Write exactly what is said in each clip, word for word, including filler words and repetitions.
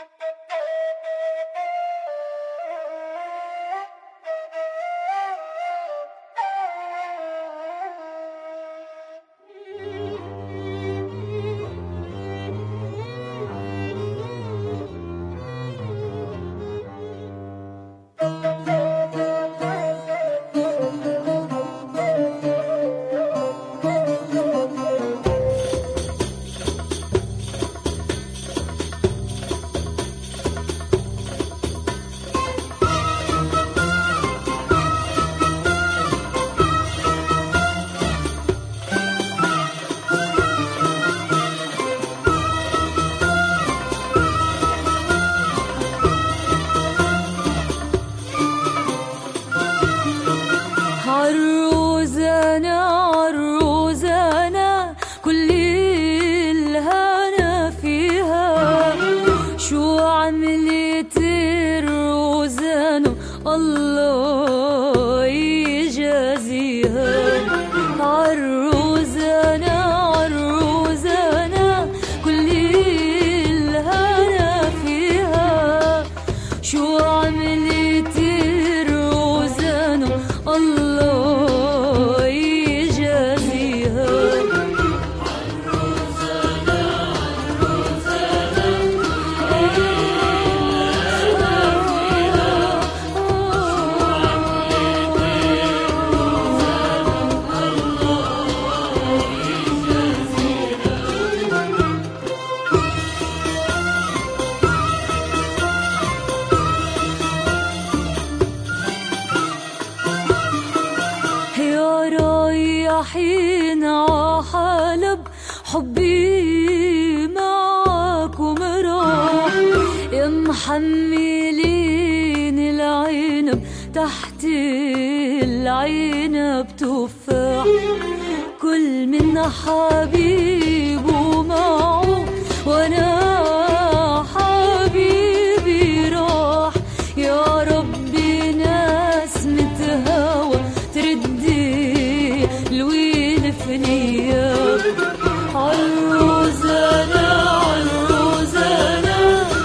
عروزانا عروزانا كل الهنا فيها، شو عملت الروزانو الله يجازيها. عروزانا عروزانا كل الهنا فيها، شو عملت الروزانو الله يجازيها. عروزانا رايحين عحلب حبي معاكم راح، يا محملين العنب تحت العنب تفاح، كل من حبيبه معه وانا حبيبي راح. يا ربي ناس متهوى تردي الويل فنيا. عروزانا عروزانا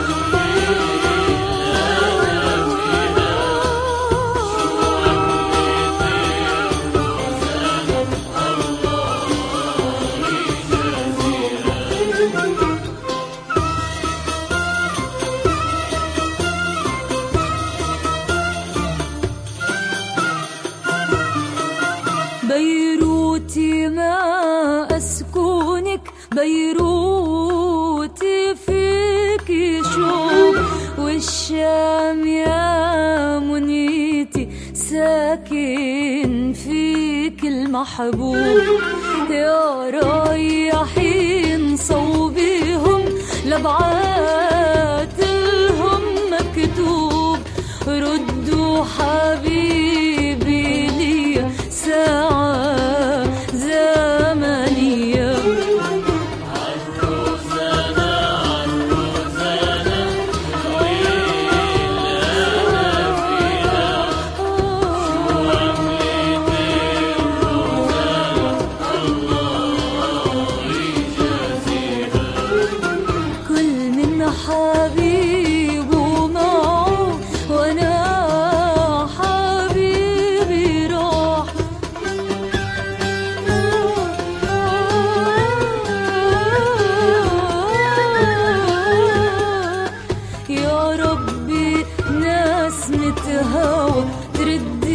بيروتي ما أسكنك، بيروتي فيك شوق، والشام يا منيتي ساكن فيك المحبوب. يا رايحين صوبيهم لبعات لهم مكتوب، ردوا حبيبي لي ساعة زمنية. عروزانا عروزانا ويلها فيها، شو عملت الروزانو الله يجازيها. كل من حبيبه معه وانا حبيبي راح. يا ربي ناس متهوى ترد